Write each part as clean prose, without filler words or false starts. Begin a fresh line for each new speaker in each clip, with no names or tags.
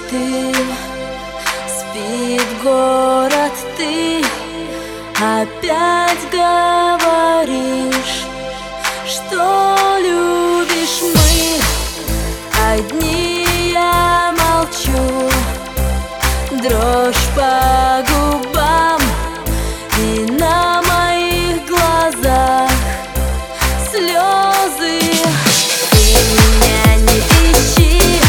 ты, спит город, ты опять говоришь, что любишь. Мы одни, я молчу, дрожь по губам, и на моих глазах слезы. Ты меня не ищи,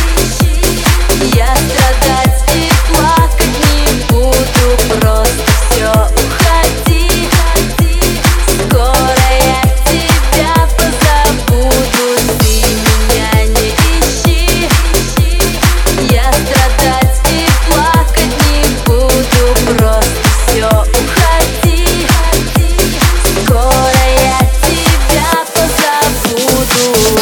я страдать и плакать не буду, просто все, уходи. Скоро я тебя позабуду. Ты меня не ищи, я страдать и плакать не буду, просто все, уходи. Скоро я тебя позабуду.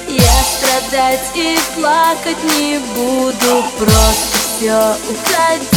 Я страдать и плакать не буду, просто все, уходи.